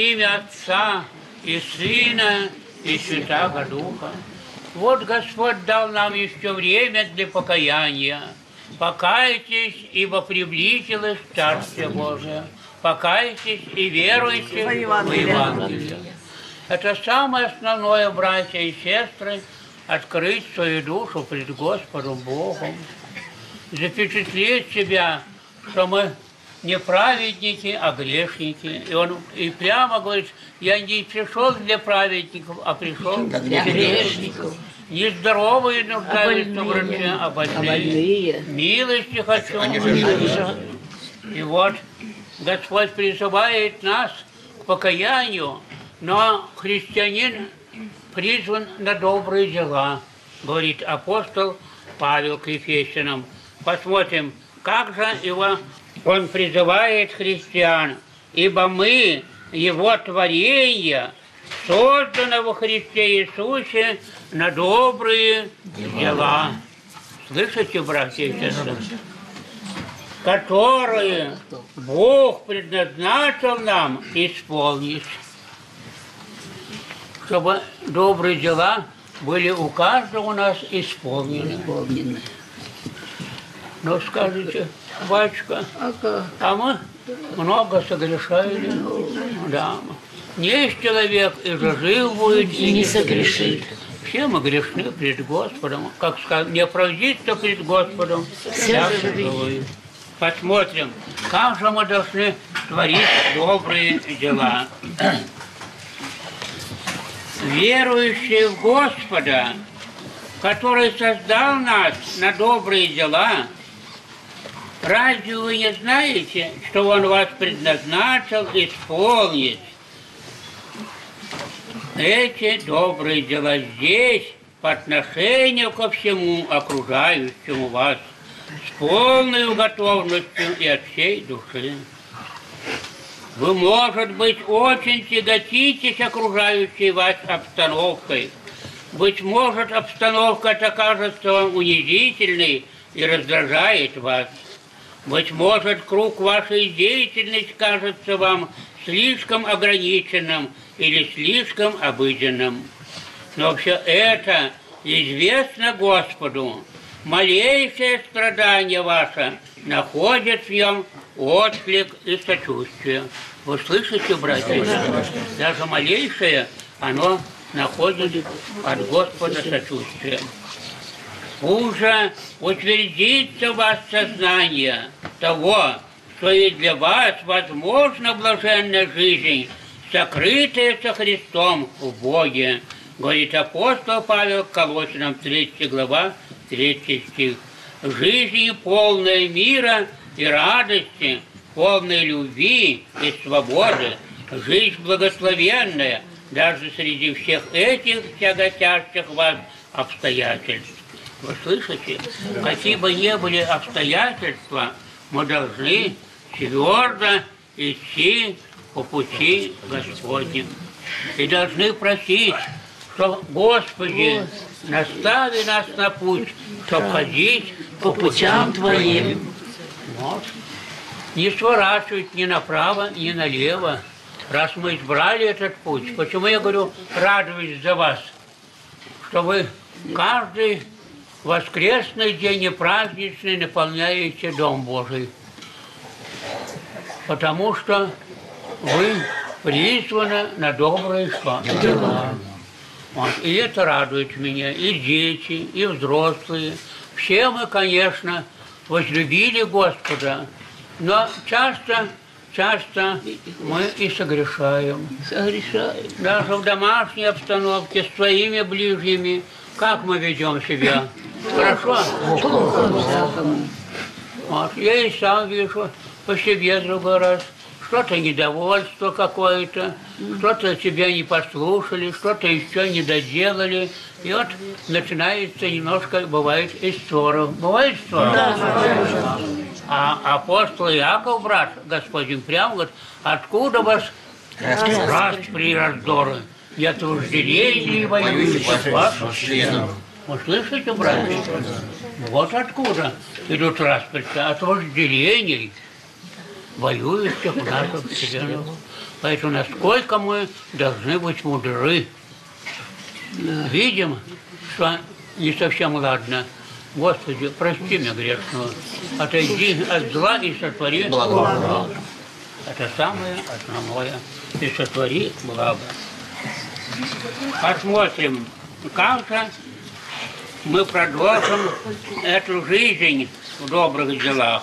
имя Отца и Сына и Святаго Духа. Вот Господь дал нам еще время для покаяния. Покайтесь, ибо приблизилось Царствие Божие. Покайтесь и веруйте в Евангелие. Это самое основное, братья и сестры, открыть свою душу пред Господом Богом, запечатлеть себя, что мы не праведники, а грешники. И он и прямо говорит: я не пришел для праведников, а пришел для грешников. Нездоровые нуждаются в враче, а больные. Милости хочу. И вот Господь призывает нас к покаянию, но христианин призван на добрые дела, говорит апостол Павел к Ефесянам. Посмотрим, как же он призывает христиан. Ибо мы, Его творение, создано во Христе Иисусе на добрые дела. Слышите, братья и сестры? Которые Бог предназначил нам исполнить. Чтобы добрые дела были у каждого у нас исполнены. Но скажите, батюшка, а мы много согрешали. Да. Есть человек, и жил будет, и не согрешит. Все мы грешны пред Господом. Как сказать, не оправдиться пред Господом, всяк живой. Посмотрим, как же мы должны творить добрые дела. Верующие в Господа, который создал нас на добрые дела, разве вы не знаете, что Он вас предназначил исполнить эти добрые дела здесь по отношению ко всему окружающему вас с полной готовностью и от всей души? Вы, может быть, очень тяготитесь окружающей вас обстановкой. Быть может, обстановка эта кажется вам унизительной и раздражает вас. Быть может, круг вашей деятельности кажется вам слишком ограниченным или слишком обыденным. Но все это известно Господу. Малейшее страдание ваше находит в нем отклик и сочувствие. Вы слышите, братья? Даже малейшее, оно находит от Господа сочувствие. Уже утвердится в вас сознание того, что и для вас возможна блаженная жизнь, сокрытая со Христом в Боге, говорит апостол Павел к Колоссянам 3 глава, 3 стих. Жизнь полная мира и радости, полной любви и свободы, жизнь благословенная, даже среди всех этих тяготящих вас обстоятельств. Вы слышите? Какие бы ни были обстоятельства, мы должны твердо идти по пути Господним. И должны просить, что Господи, настави нас на путь, чтобы ходить по путям Твоим. Вот. Не сворачивать ни направо, ни налево. Раз мы избрали этот путь, почему я говорю, радуюсь за вас, что вы каждый воскресный день и праздничный наполняете Дом Божий. Потому что вы призваны на добрые дела. Вот. И это радует меня. И дети, и взрослые. Все мы, конечно, возлюбили Господа, но часто мы и согрешаем. Даже в домашней обстановке, с своими ближними. Как мы ведем себя? Хорошо? Вот. Я и сам вижу по себе другой раз. Что-то недовольство какое-то, что-то тебя не послушали, что-то еще не доделали. И вот начинается немножко, бывает, и ссоров. Бывает ссоров? Да. А апостол Иаков, брат Господин, прямо говорит, откуда вас распри раздоры? И от вожделений воюющих ваших членов. Вы слышите, братья? Вот откуда идут распри, от вожделений воюющих наших членов. Поэтому насколько мы должны быть мудры. Видим, что не совсем ладно. Господи, прости меня грешного. Отойди от зла и сотвори благо. Это самое основное. И сотвори благо. Посмотрим, как же мы продолжим эту жизнь в добрых делах.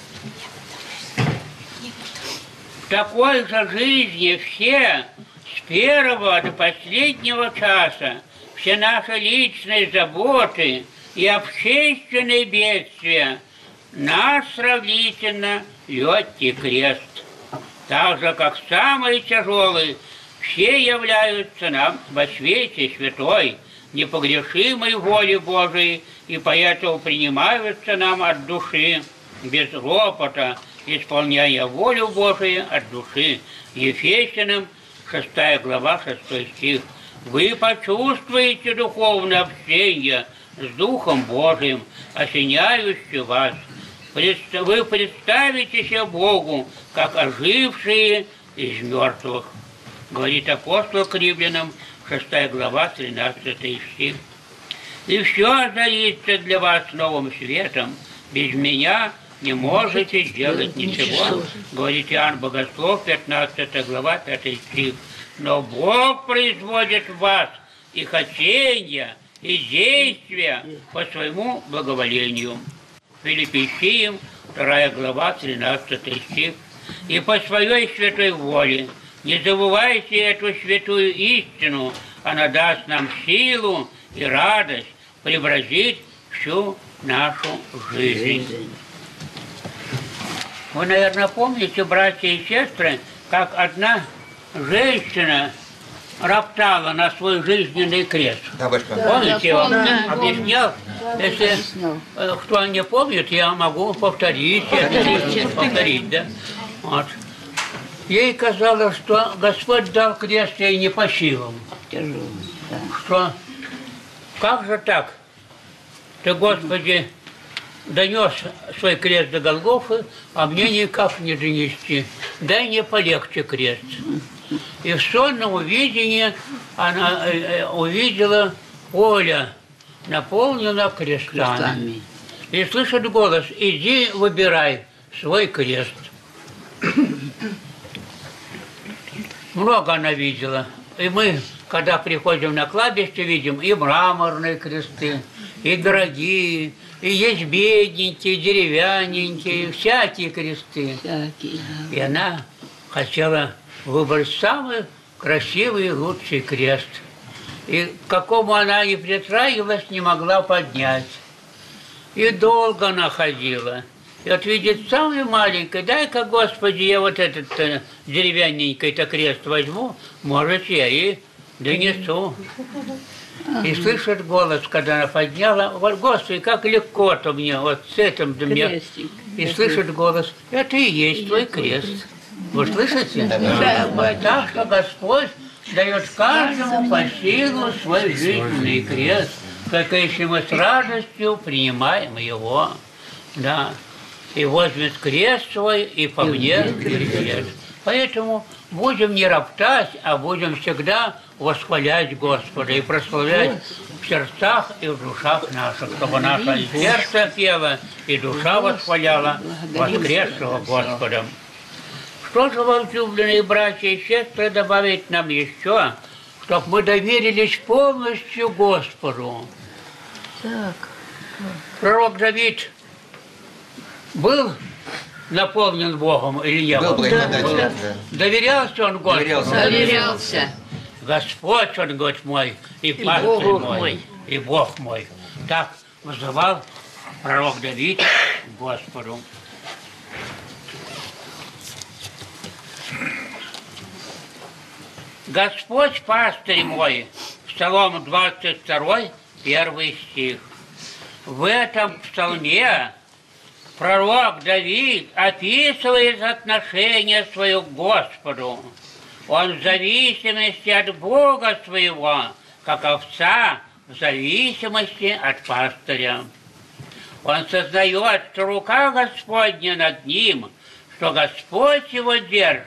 В такой же жизни все, с первого до последнего часа, все наши личные заботы и общественные бедствия наш сравнительно легкий крест. Так же, как самые тяжелые, все являются нам во свете святой, непогрешимой воли Божией, и поэтому принимаются нам от души, без ропота, исполняя волю Божию от души. Ефесянам 6 глава 6 стих. Вы почувствуете духовное общение с Духом Божиим, осеняющим вас. Вы представите себя Богу, как ожившие из мертвых. Говорит апостол к Римлянам, 6 глава, 13 стих. И все озарится для вас новым светом. Без меня не можете делать ничего. Говорит Иоанн Богослов, 15 глава, 5 стих. Но Бог производит в вас и хотения, и действия по своему благоволению. Филиппийцам, 2 глава, 13 стих. И по своей святой воле. Не забывайте эту святую истину, она даст нам силу и радость преобразить всю нашу жизнь. Вы, наверное, помните, братья и сестры, как одна женщина роптала на свой жизненный крест. Да, помните, я вам объяснял? Если кто не помнит, я могу повторить, да? Вот. Ей казалось, что Господь дал крест ей не по силам. Что, как же так? Ты, Господи, донес свой крест до Голгофы, а мне никак не донести. Дай мне полегче крест. И в сонном видении она увидела поле, наполнено крестами. И слышит голос: иди выбирай свой крест. Много она видела. И мы, когда приходим на кладбище, видим и мраморные кресты, и дорогие, и есть бедненькие, деревянненькие, всякие кресты. И она хотела выбрать самый красивый и лучший крест. И к какому она не притрагивалась, не могла поднять. И долго она ходила. И вот видит самый маленький: дай-ка, Господи, я вот этот деревянненький-то крест возьму, может, я и донесу. И слышит голос, когда она подняла: вот, Господи, как легко-то мне, вот с этим-то мне. И слышит голос: это и есть твой крест. Вы слышите? Да. Так что Господь дает каждому по силу свой жизненный крест, только если мы с радостью принимаем его. Да. И возьмет крест свой, и по мне перейдет. Поэтому будем не роптать, а будем всегда восхвалять Господа и прославлять в сердцах и в душах наших, чтобы наше сердце пело и душа восхваляла воскресшего Господа. Что же, возлюбленные братья и сестры, добавить нам еще, чтобы мы доверились полностью Господу? Пророк Давид был наполнен Богом или не был? Да. Доверялся он Господу? Доверялся. Господь, он говорит, мой, и пастырь мой, и Бог мой. Так вызывал пророк Давид к Господу. Господь пастырь мой, Псалом 22, 1 стих. В этом псалме пророк Давид описывает отношение свое к Господу. Он в зависимости от Бога своего, как овца в зависимости от пастыря. Он сознает, что рука Господня над ним, что Господь его держит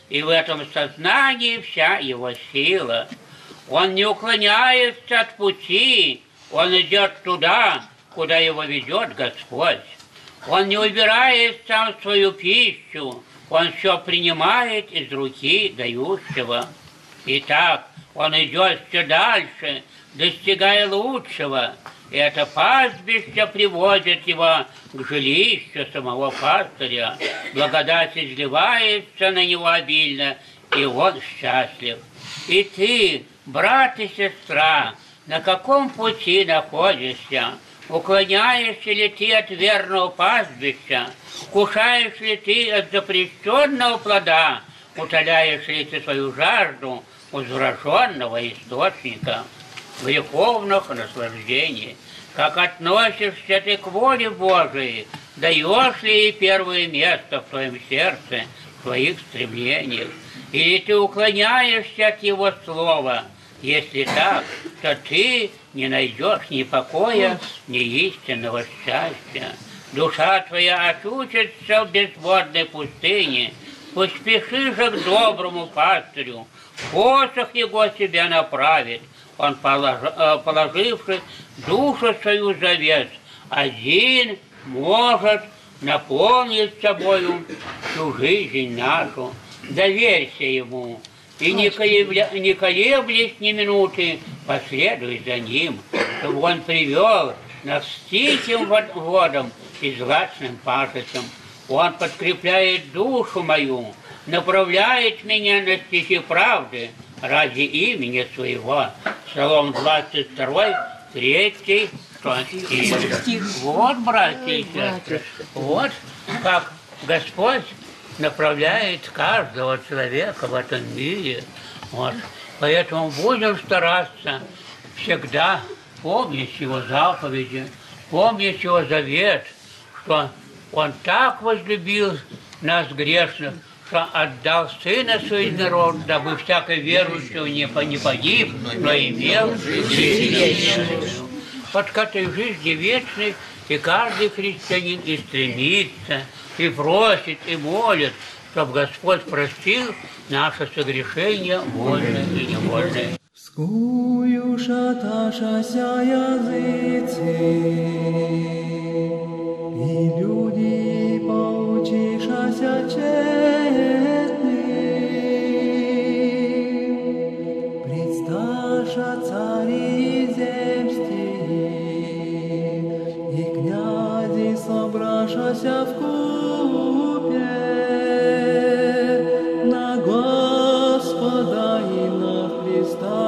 и в этом сознании вся его сила. Он не уклоняется от пути, он идет туда, куда его ведет Господь. Он не убирает сам свою пищу, он все принимает из руки дающего. Итак, он идет все дальше, достигая лучшего. И это пастбище приводит его к жилищу самого пастыря. Благодать изливается на него обильно, и он счастлив. И ты, брат и сестра, на каком пути находишься? Уклоняешься ли ты от верного пастбища? Кушаешь ли ты от запрещенного плода? Утоляешь ли ты свою жажду у зараженного источника греховных наслаждений? Как относишься ты к воле Божией? Даешь ли ей первое место в твоем сердце, в твоих стремлениях? Или ты уклоняешься от Его слова? Если так, то ты не найдешь ни покоя, ни истинного счастья. Душа твоя очутится в безводной пустыне. Поспеши же к доброму пастырю, посох его тебя направит. Он, положивший душу свою завет, один может наполнить собою всю жизнь нашу. Доверься ему, и не колеблясь ни минуты, последуй за ним, чтобы он привел нас к тихим водам и злачным пажицам. Он подкрепляет душу мою, направляет меня на стихи правды ради имени своего. Псалом 22, 3, стих. Вот, братья и сестры, вот как Господь направляет каждого человека в этом мире. Вот. Поэтому будем стараться всегда помнить Его заповеди, помнить Его завет, что Он так возлюбил нас грешных, что отдал Сына Своего, дабы всякий верующий не погиб, но имел жизнь вечную. Вот к этой жизни вечной и каждый христианин и стремится, и просит, и молит, чтобы Господь простил наше согрешение, вольное и невольное. Скую шаташася языцы, и люди поучишася честны, предсташа цари земские, и князи собрашася в купе, на Господа и на Христа